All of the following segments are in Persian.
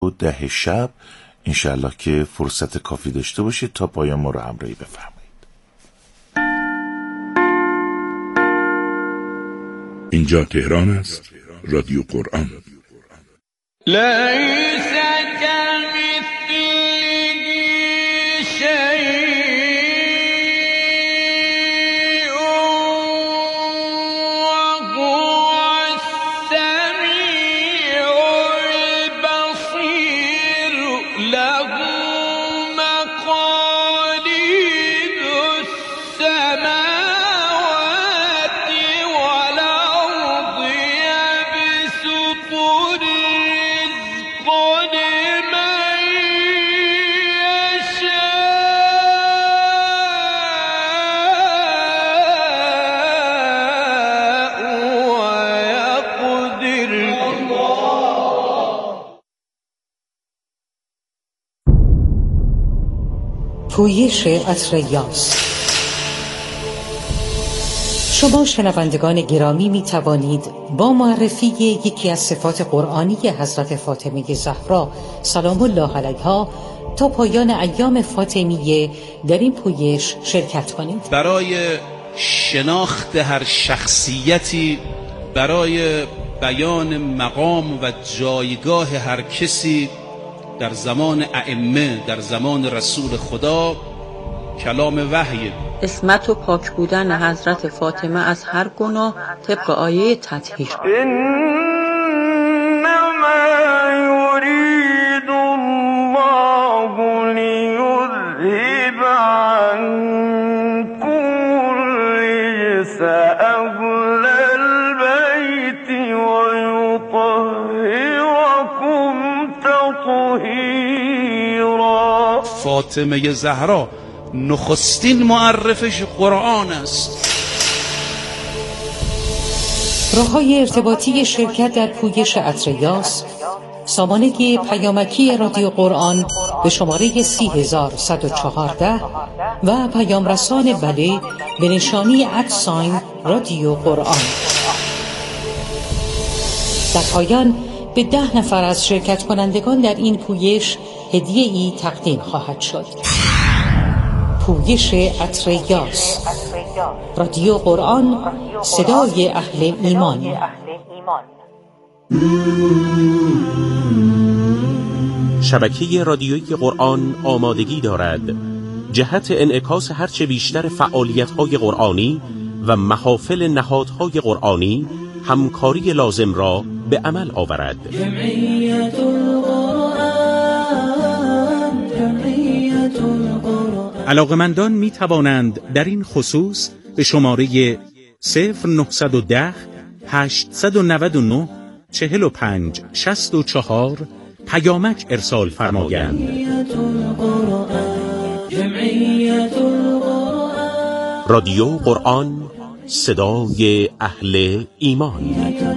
10 شب انشاءالله که فرصت کافی داشته باشید تا پایان ما رو همراهی بفرمایید. اینجا تهران است، رادیو قرآن. لیس کمثله شیء وهو السمیع البصیر له مقالید السماوات والارض یبسط الرزق لمن یشاء ویقدر. پویش عطر یاس. شما شنوندگان گرامی می توانید با معرفی یکی از صفات قرآنی حضرت فاطمه زهرا سلام الله علیها تا پایان ایام فاطمیه در این پویش شرکت کنید. برای شناخت هر شخصیتی، برای بیان مقام و جایگاه هر کسی در زمان ائمه، در زمان رسول خدا، کلام وحی. عصمت و پاک بودن حضرت فاطمه از هر گناه طبق آیه تطهیر. انما یرید الله لیذهب عنکم الرجس اهل البیت ویطهرکم تطهیرا. فاطمه زهرا نخستین معرفش قرآن است. راه‌های ارتباطی شرکت در پویش عطر یاس: سامانه پیامکی رادیو قرآن به شماره 30114 و پیام رسان بله به نشانی @ رادیو قرآن. در پایان به 10 نفر از شرکت کنندگان در این پویش هدیه‌ای تقدیم خواهد شد. پویش عطر یاس. رادیو قرآن، صدای اهل ایمان. شبکه رادیویی قرآن آمادگی دارد جهت انعکاس هرچه بیشتر فعالیت‌های قرآنی و محافل نهادهای قرآنی همکاری لازم را به عمل آورد. علاقمندان می توانند در این خصوص به شماره 0910 899 45 64 پیامک ارسال فرمایند. رادیو قرآن، صدای اهل ایمان.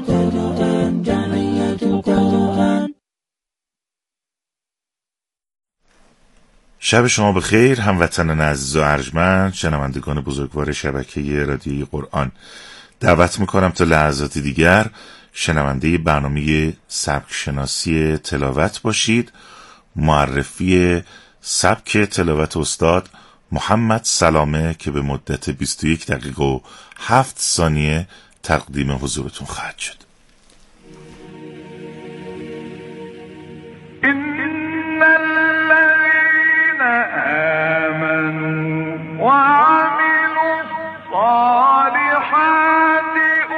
شب شما بخیر هموطنان عزیز و ارجمند، شنوندگان بزرگوار شبکه رادیوی قرآن. دعوت میکنم تا لحظاتی دیگر شنونده برنامه سبک شناسی تلاوت باشید. معرفی سبک تلاوت استاد محمد سلامه که به مدت 21 دقیقه و 7 ثانیه تقدیم حضورتون خواهد شد. ان الذين آمنوا وعملوا الصالحات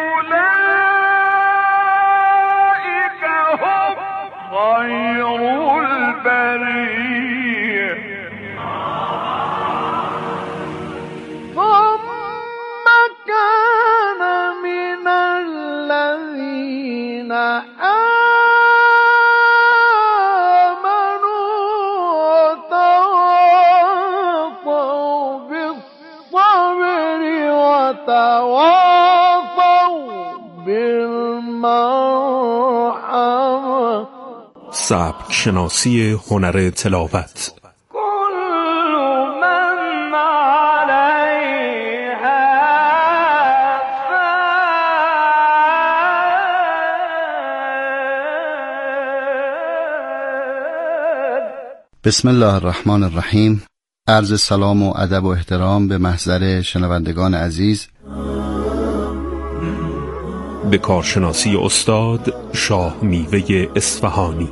أولئك هم خير البرية. ثم كان من الذين سبک شناسی هنر تلاوت. بسم الله الرحمن الرحیم. عرض سلام و ادب و احترام به محضر شنوندگان عزیز. به کارشناسی استاد شاه میوه اصفهانی.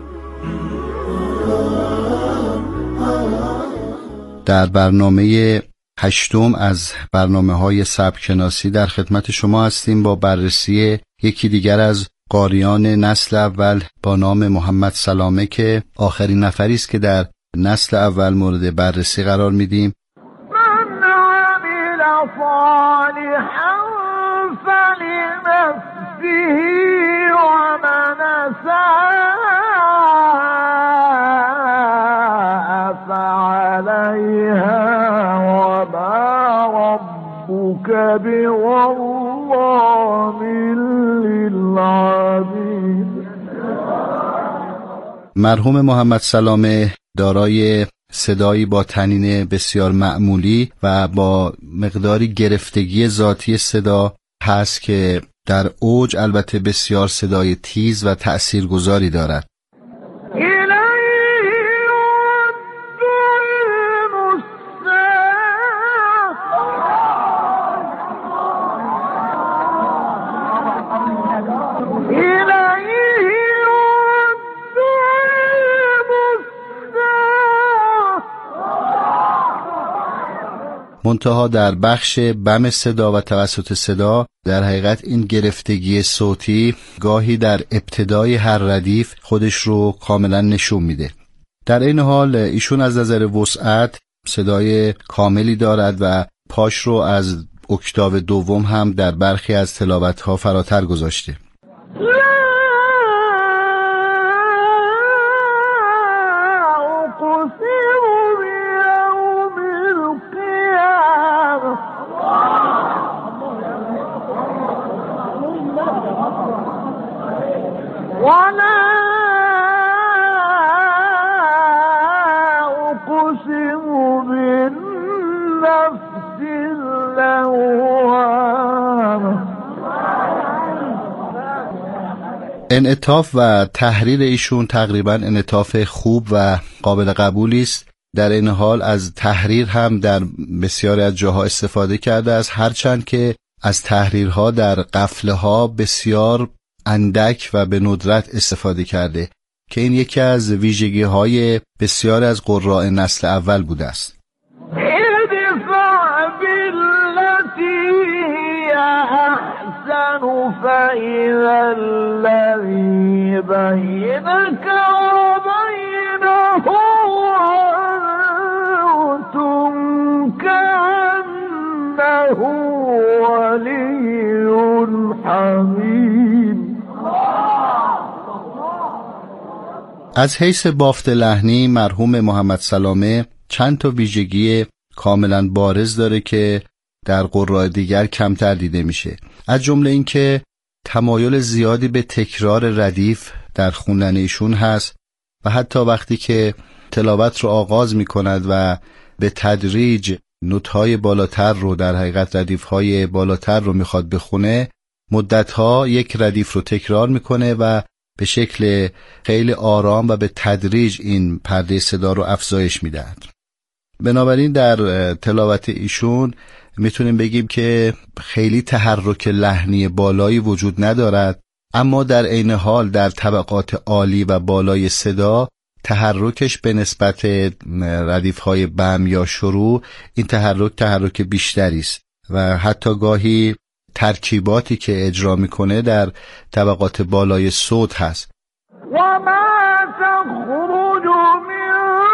در برنامه 8 از برنامه‌های سبکشناسی در خدمت شما هستیم با بررسی یکی دیگر از قاریان نسل اول با نام محمد سلامه که آخرین نفری است که در نسل اول مورد بررسی قرار میدیم. من عمل صالحا فلنفسه ومن اساء فعليها وما ربك بظلام للعبید. مرحوم محمد سلامه دارای صدایی با طنین بسیار معمولی و با مقداری گرفتگی ذاتی صدا هست که در اوج البته بسیار صدای تیز و تأثیرگذاری دارد. منتها در بخش بم صدا و توسط صدا در حقیقت این گرفتگی صوتی گاهی در ابتدای هر ردیف خودش رو کاملا نشون میده. در این حال ایشون از نظر وسعت صدای کاملی دارد و پاش رو از اکتاو دوم هم در برخی از تلاوت‌ها فراتر گذاشته. انعطاف و تحریر ایشون تقریبا انعطاف خوب و قابل قبولی است. در این حال از تحریر هم در بسیاری از جاها استفاده کرده است، هرچند که از تحریرها در قفله ها بسیار اندک و به ندرت استفاده کرده که این یکی از ویژگی های بسیاری از قراء نسل اول بوده است. فإذا الذي بينك وبينه عداوة كأنه ولي حميم. از حیث بافت لحنی مرحوم محمد سلامه چند تا ویژگی کاملا بارز داره که در قراء دیگر کمتر دیده میشه. از جمله این که تمایل زیادی به تکرار ردیف در خوندن ایشون هست و حتی وقتی که تلاوت رو آغاز می کند و به تدریج نوت‌های بالاتر رو در حقیقت ردیف‌های بالاتر رو میخواد بخونه، مدت‌ها یک ردیف رو تکرار میکنه و به شکل خیلی آرام و به تدریج این پرده صدا رو افزایش میدهد. بنابراین در تلاوت ایشون میتونیم بگیم که خیلی تحرک لحنی بالایی وجود ندارد، اما در عین حال در طبقات عالی و بالای صدا تحرکش به نسبت ردیف‌های بم یا شروع این تحرک بیشتری است و حتی گاهی ترکیباتی که اجرا میکنه در طبقات بالای صوت هست. و ما تخرج من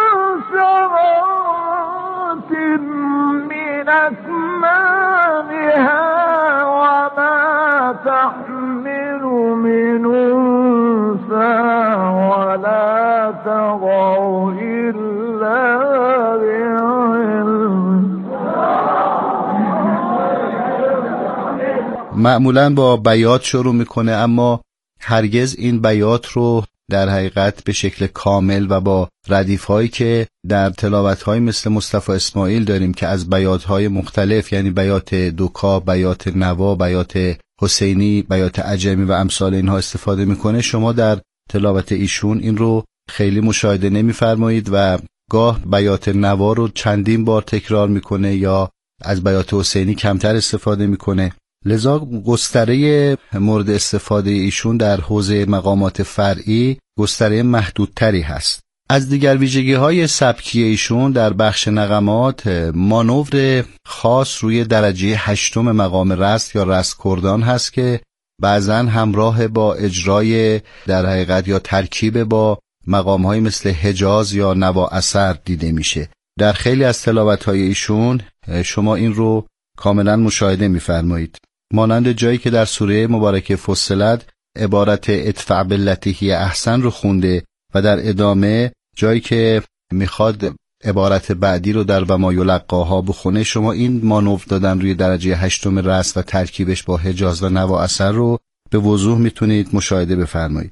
ثمرات من أكمامها وما تحمل من أنثى ولا تضع إلا بعلم. معمولاً با بیات شروع میکنه اما هرگز این بیات رو در حقیقت به شکل کامل و با ردیف‌هایی که در تلاوت‌های مثل مصطفی اسماعیل داریم که از بیات‌های مختلف، یعنی بیات دوکا، بیات نوا، بیات حسینی، بیات عجمی و امثال اینها استفاده میکنه، شما در تلاوت ایشون این رو خیلی مشاهده نمی‌فرمایید و گاه بیات نوا رو چندین بار تکرار میکنه یا از بیات حسینی کمتر استفاده میکنه. لذا گستره مورد استفاده ایشون در حوزه مقامات فرعی گستره محدودتری هست. از دیگر ویژگی‌های سبکی ایشون در بخش نغمات مانور خاص روی درجه 8 مقام رست یا رست کردان هست که بعضاً همراه با اجرای در حقیقت یا ترکیب با مقام‌های مثل حجاز یا نوا اثر دیده میشه. در خیلی از تلاوت‌های ایشون شما این رو کاملاً مشاهده می‌فرمایید. مانند جایی که در سوره مبارکه فصلت عبارت ادفع بالتی هی احسن رو خونده و در ادامه جایی که میخواد عبارت بعدی رو در و ما یلقاها بخونه، شما این مانور دادن روی درجه 8 رست و ترکیبش با حجاز و نوا اثر رو به وضوح میتونید مشاهده بفرمایید.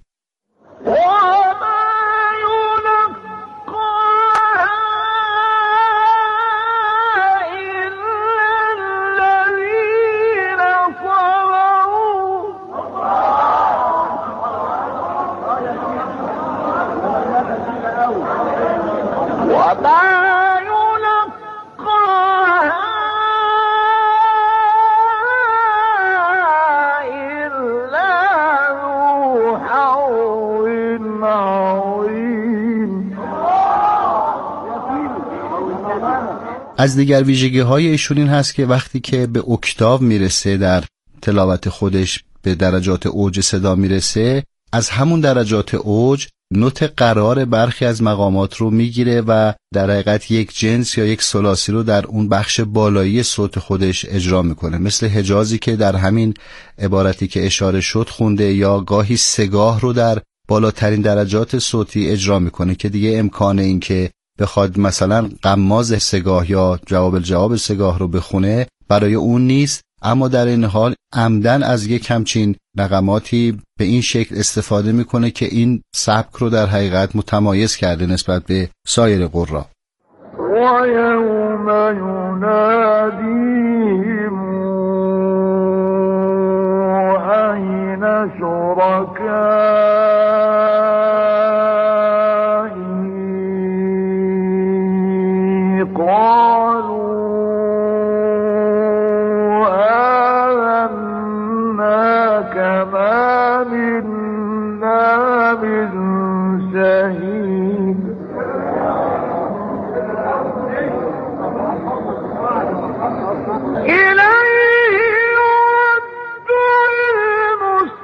از دیگر ویژگی‌های ایشون این هست که وقتی که به اکتاو میرسه در تلاوت خودش به درجات اوج صدا میرسه، از همون درجات اوج نوت قرار برخی از مقامات رو میگیره و در حقیقت یک جنس یا یک ثلاثی رو در اون بخش بالایی صوت خودش اجرا میکنه، مثل حجازی که در همین عبارتی که اشاره شد خونده، یا گاهی سگاه رو در بالاترین درجات صوتی اجرا میکنه که دیگه امکان این که بخواد مثلا قماز سگاه یا جواب الجواب سگاه رو بخونه برای اون نیست، اما در این حال عمدن از یک همچین نغماتی به این شکل استفاده میکنه که این سبک رو در حقیقت متمایز کرده نسبت به سایر قرا. و یوم ینادیهم این شرکایی قالوا كما منا من شهيد إليه يرد علم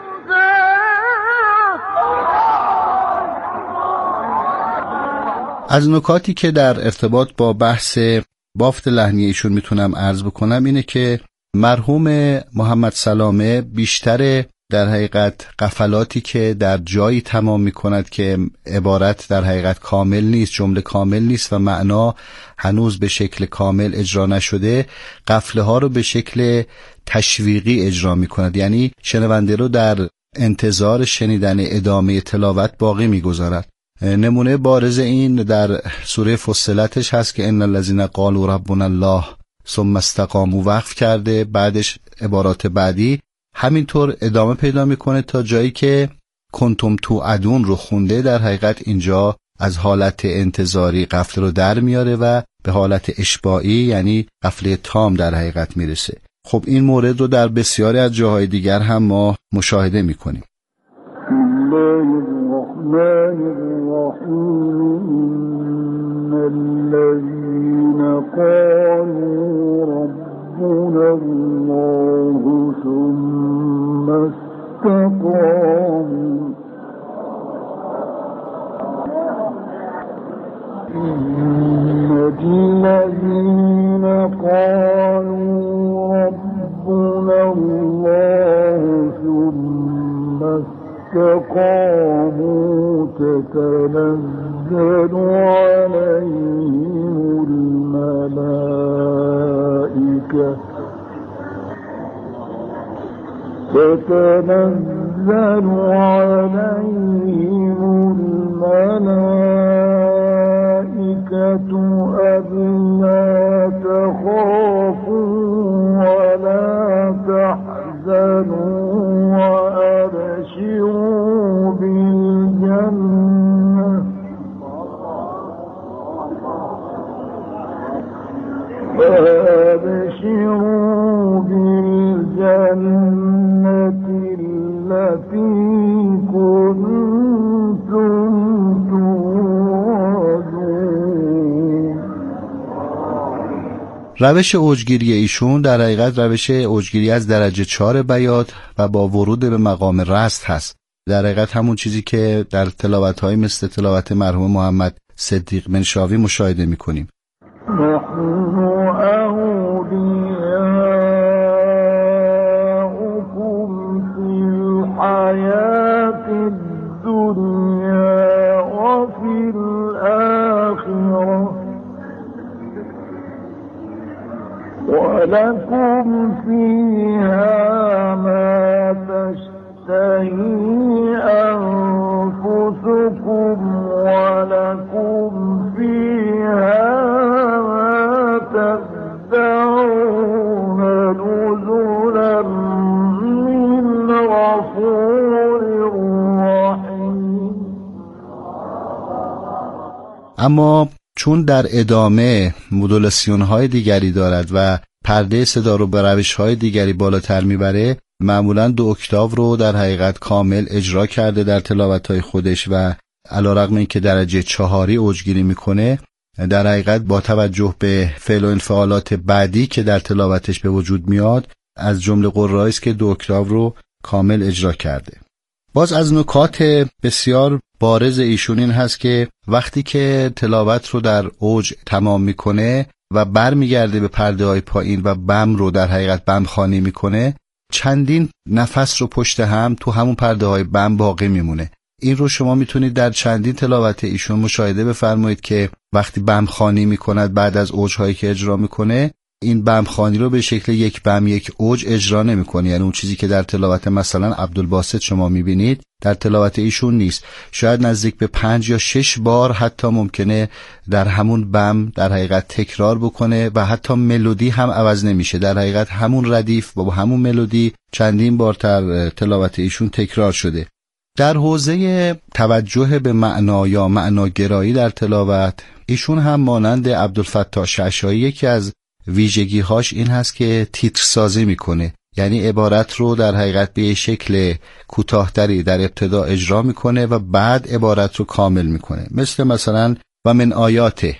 الساعة. از نکاتی که در ارتباط با بحث بافت لحنی ایشون میتونم عرض بکنم اینه که مرحوم محمد سلامه بیشتر در حقیقت قفلاتی که در جایی تمام میکند که عبارت در حقیقت کامل نیست، جمله کامل نیست و معنا هنوز به شکل کامل اجرا نشده، قفله ها رو به شکل تشویقی اجرا میکند، یعنی شنونده رو در انتظار شنیدن ادامه تلاوت باقی میگذارد. نمونه بارز این در سوره فصلتش هست که ان الذين قالوا ربنا الله ثم استقاموا وقف کرده، بعدش عبارات بعدی همینطور ادامه پیدا میکنه تا جایی که کنتم توعدون رو خونده. در حقیقت اینجا از حالت انتظاری قفله رو در میاره و به حالت اشباعی یعنی قفله تام در حقیقت میرسه. خب این مورد رو در بسیاری از جاهای دیگر هم ما مشاهده میکنیم. الذين قالوا ربنا الله ثم استقاموا إن الذين قالوا ربنا الله ثم استقاموا تتنزل عليهم الملائكة ألا تخافوا ولا تحزنوا وأبشروا بالجنة فابشروا بالجنة التي كنتم توعدون. روش اوجگیری ایشون در حقیقت روش اوجگیری از درجه 4 بیات و با ورود به مقام رست هست. در حقیقت همون چیزی که در تلاوت‌های مثل تلاوت مرحوم محمد صدیق منشاوی مشاهده می‌کنیم. ولكم فيها ما تشتهي أنفسكم ولكم فيها ما تدعون نزلا من غفور رحيم. اما چون در ادامه مدولاسیون های دیگری دارد و پرده صدا رو به روش های دیگری بالاتر میبره، معمولاً 2 اکتاو رو در حقیقت کامل اجرا کرده در تلاوت های خودش و علیرغم اینکه درجه 4 اوجگیری میکنه، در حقیقت با توجه به فعل و انفعالات بعدی که در تلاوتش به وجود میاد از جمله قرایی است که 2 اکتاو رو کامل اجرا کرده. باز از نکات بسیار بارز ایشون این هست که وقتی که تلاوت رو در اوج تمام میکنه و برمیگرده به پرده های پایین و بم رو در حقیقت بم خوانی میکنه، چندین نفس رو پشت هم تو همون پرده های بم باقی میمونه. این رو شما میتونید در چندین تلاوت ایشون مشاهده بفرمایید که وقتی بم خوانی میکند بعد از اوج هایی که اجرا میکنه، این بم خوانی رو به شکل یک بم یک اوج اجرا نمیکنه. یعنی اون چیزی که در تلاوت مثلا عبدالباسط شما میبینید در تلاوت ایشون نیست. شاید نزدیک به 5 یا 6 بار حتی ممکنه در همون بم در حقیقت تکرار بکنه و حتی ملودی هم عوض نمیشه. در حقیقت همون ردیف با همون ملودی چندین بار در تلاوت ایشون تکرار شده. در حوزه توجه به معنا یا معناگرایی در تلاوت، ایشون هم مانند عبدالفتاح شعشایی یکی از ویژگی‌هاش این هست که تیتر سازی میکنه. یعنی عبارت رو در حقیقت به شکل کوتاه‌تری در ابتدا اجرا میکنه و بعد عبارت رو کامل میکنه. مثلا و من آیاته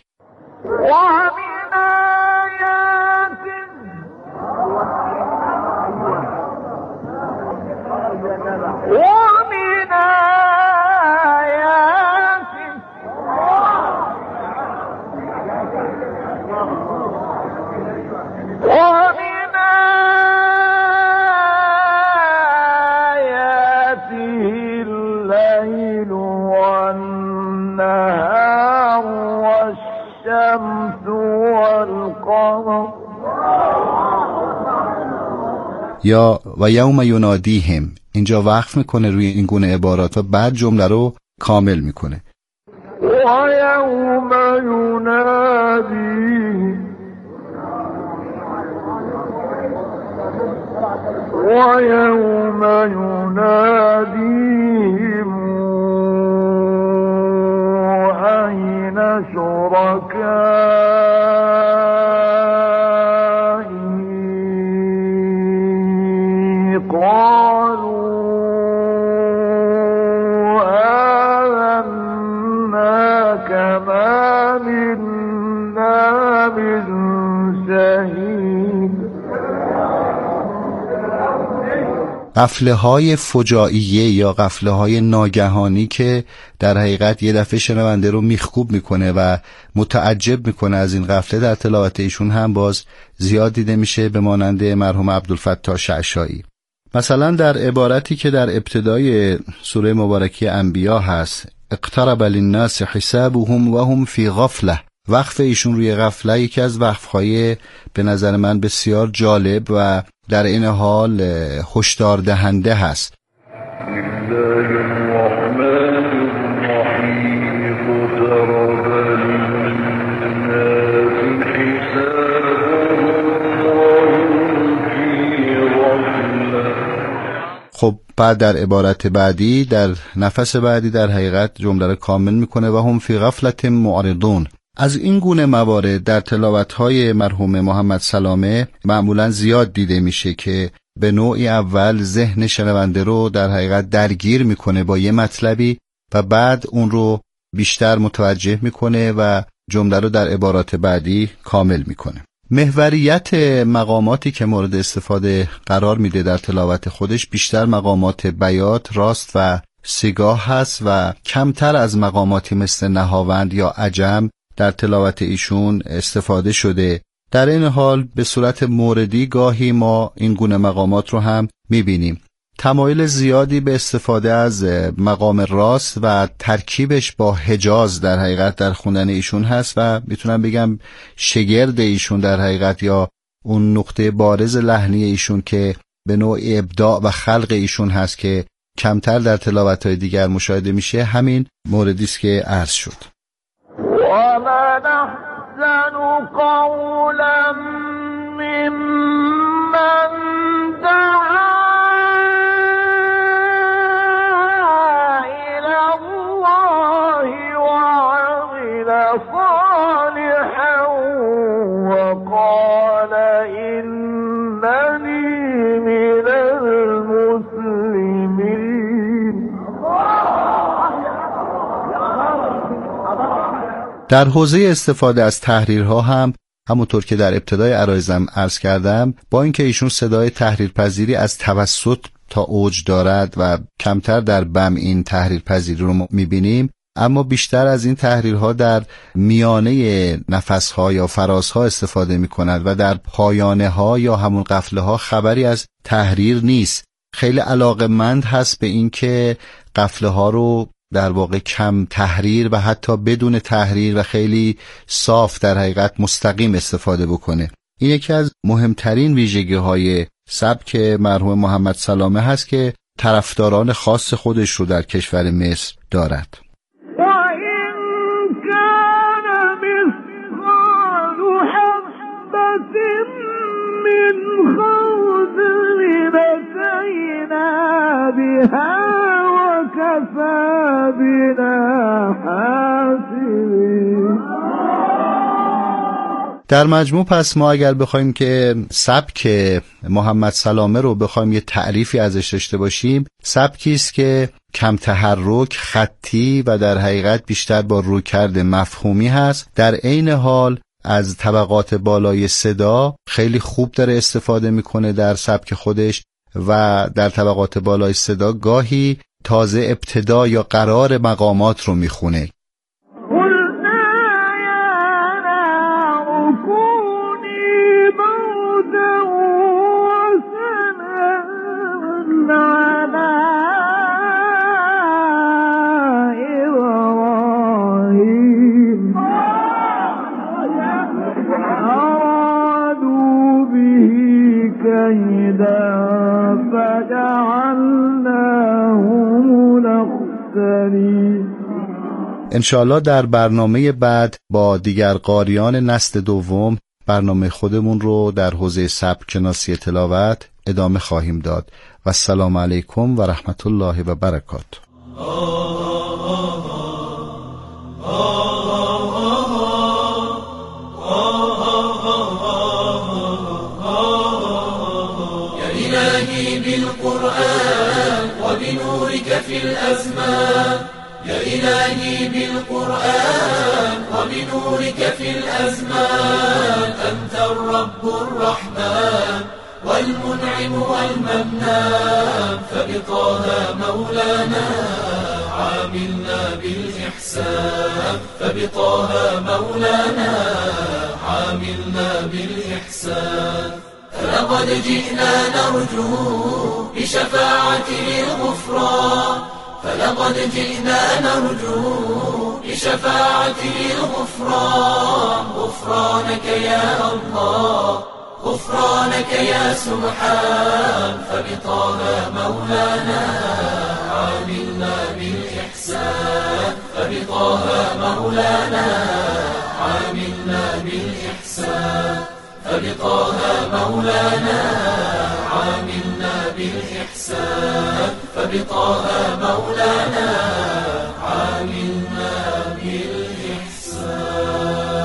یا و یوم ینادیهم، اینجا وقف میکنه روی این گونه عبارات و بعد جمله رو کامل میکنه. و یوم ینادیهم و یوم ینادیهم این شرکایی قالوا آذنا كما منا من شهید. قفله های فجائیه یا قفله های ناگهانی که در حقیقت یه دفعه شنونده رو میخکوب میکنه و متعجب میکنه از این قفله در تلاوت ایشون هم باز زیاد دیده میشه به مانند مرحوم عبدالفتاح شعشایی. مثلا در عبارتی که در ابتدای سوره مبارکه انبیا هست، اقترب للناس حسابهم و هم فی غفله، وقف ایشون روی غفله یکی از وقفهای به نظر من بسیار جالب و در این حال هشدار دهنده هست. خب بعد در عبارت بعدی در نفس بعدی در حقیقت جمله را کامل میکنه و هم فی غفلت معرضون، از این گونه موارد در تلاوت‌های مرحوم محمد سلامه معمولاً زیاد دیده میشه که به نوعی اول ذهن شنونده رو در حقیقت درگیر میکنه با یه مطلبی و بعد اون رو بیشتر متوجه میکنه و جمله رو در عبارات بعدی کامل میکنه. محوریت مقاماتی که مورد استفاده قرار میده در تلاوت خودش بیشتر مقامات بیات، راست و سیگاه هست و کمتر از مقاماتی مثل نهاوند یا عجم در تلاوت ایشون استفاده شده. در این حال به صورت موردی گاهی ما این گونه مقامات رو هم میبینیم. تمایل زیادی به استفاده از مقام راست و ترکیبش با حجاز در حقیقت در خوندن ایشون هست و میتونم بگم شگرد ایشون در حقیقت یا اون نقطه بارز لحنی ایشون که به نوع ابداع و خلق ایشون هست که کمتر در تلاوت‌های دیگر مشاهده میشه، همین موردی است که عرض شد. وَمَنْ أَحْسَنُ قَوْلًا مِّمَّنْ دَعَا إِلَى اللَّهِ وَعَمِلَ صَالِحًا وَقَالَ إِنَّنِي مِنَ الْمُسْلِمِينَ. در حوزه استفاده از تحریرها هم همونطور که در ابتدای عرایزم عرض کردم، با اینکه ایشون صدای تحریرپذیری از توسط تا اوج دارد و کمتر در بم این تحریرپذیری رو میبینیم، اما بیشتر از این تحریرها در میانه نفسها یا فرازها استفاده میکند و در پایانه ها یا همون قفله ها خبری از تحریر نیست. خیلی علاقمند هست به اینکه قفله ها رو در واقع کم تحریر و حتی بدون تحریر و خیلی صاف در حقیقت مستقیم استفاده بکنه. این یکی از مهمترین ویژگی های سبک مرحوم محمد سلامه هست که طرفداران خاص خودش رو در کشور مصر دارد. در مجموع پس ما اگر بخوایم که سبک محمد سلامه رو بخوایم یه تعریفی ازش داشته باشیم، سبکی است که کم تحرک، خطی و در حقیقت بیشتر با رویکرد مفهومی هست. در عین حال از طبقات بالای صدا خیلی خوب داره استفاده میکنه در سبک خودش و در طبقات بالای صدا گاهی تازه ابتدا یا قرار مقامات رو میخونه. انشاءالله در برنامه بعد با دیگر قاریان نسل دوم برنامه خودمون رو در حوزه سبک شناسی تلاوت ادامه خواهیم داد و السلام علیکم و رحمت الله و برکاته. يا إلهي بالقرآن وبنورك في الأزمان أنت الرب الرحمن والمنعم والمنان فبطه مولانا عاملنا بالإحسان فبطه مولانا عاملنا بالإحسان فلقد جئنا نرجو بشفاعته الغفران فلقد جئنا نرجو بشفاعته الغفران غفرانك يا الله غفرانك يا سبحان فبطه مولانا عاملنا بالإحسان فبطه مولانا عاملنا بالإحسان فبطه مولانا عاملنا بالإحسان فبطه مولانا عاملنا بالإحسان.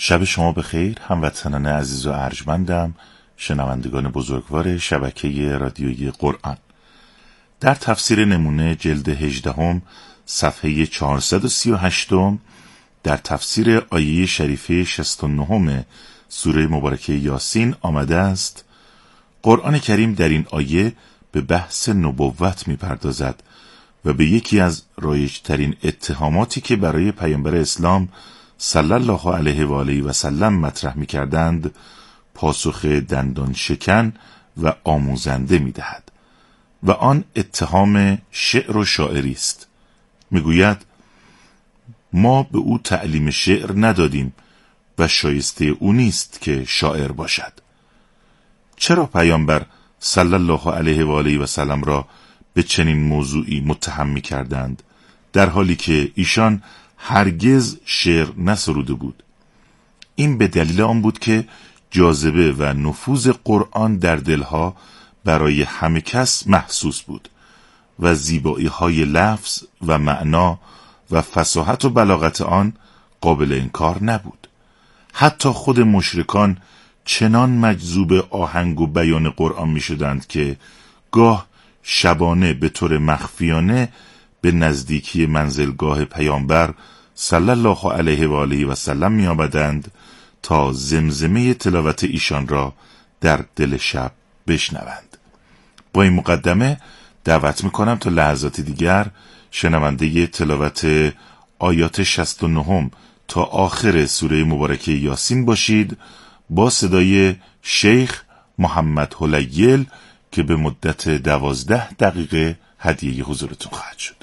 شب شما بخیر هموطنان عزیز و ارجمندم، شنوندگان بزرگوار شبکه رادیویی قرآن. در تفسیر نمونه جلد 18 صفحه 438 در تفسیر آیه شریفه 69 سوره مبارکه یاسین آمده است: قرآن کریم در این آیه به بحث نبوت می‌پردازد و به یکی از رایج‌ترین اتهاماتی که برای پیامبر اسلام صلی الله علیه و آله و سلم مطرح می‌کردند پاسخ دندان شکن و آموزنده می‌دهد و آن اتهام شعر و شاعری است. می‌گوید ما به او تعلیم شعر ندادیم و شایسته او نیست که شاعر باشد. چرا پیامبر صلی الله علیه و آله و سلم را به چنین موضوعی متهم می‌کردند در حالی که ایشان هرگز شعر نسروده بود؟ این به دلیل آن بود که جاذبه و نفوذ قرآن در دلها برای همه کس محسوس بود و زیبایی‌های لفظ و معنا و فصاحت و بلاغت آن قابل انکار نبود. حتی خود مشرکان چنان مجذوب آهنگ و بیان قرآن می شدند که گاه شبانه به طور مخفیانه به نزدیکی منزلگاه پیامبر صلی الله علیه و آله و سلم می آمدند تا زمزمه تلاوت ایشان را در دل شب بشنوند. با این مقدمه دعوت می کنم تا لحظات دیگر شنونده تلاوت آیات 69 تا آخر سوره مبارکه یاسین باشید با صدای شیخ محمد حلیل که به مدت 12 دقیقه هدیه حضورتون خواهد شد.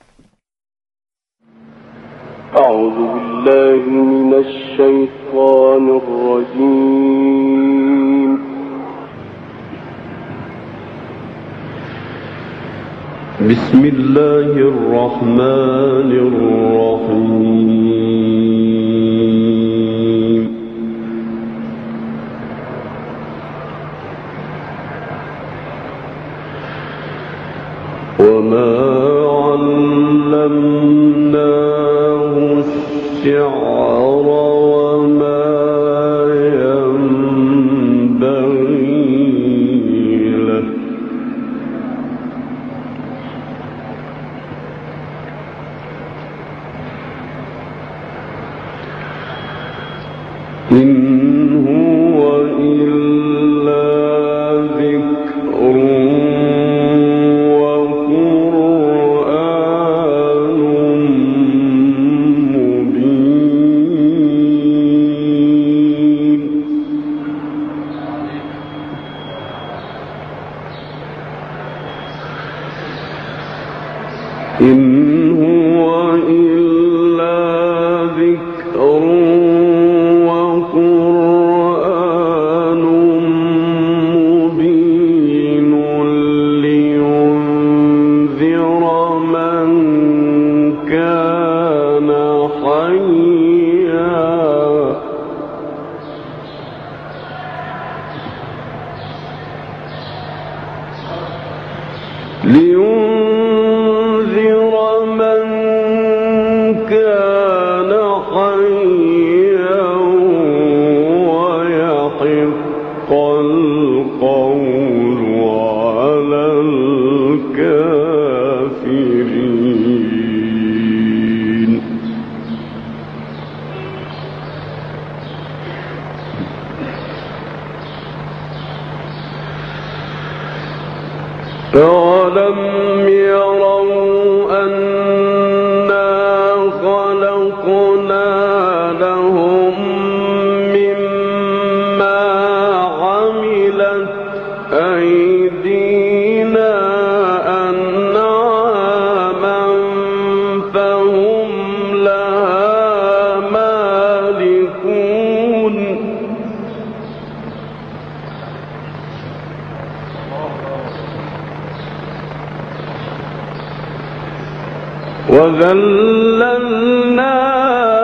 اعوذ بالله من الشیطان الرجیم. بسم الله الرحمن الرحیم. وما علمناه الشعر وما ينبغي له إن هو إلا ذكر وقرآن مبين. إن هو إلا ذكر وقرآن مبين لينذر من كان حيا ويحق القول على الكافرين. أَوَلَمْ يَرَوْا أَنَّا خَلَقْنَا لَهُم مِّمَّا عَمِلَتْ أَيْدِينَا أَنْعَامًا فَهُمْ لَهَا مَالِكُونَ. وَذَلَّلْنَاهَا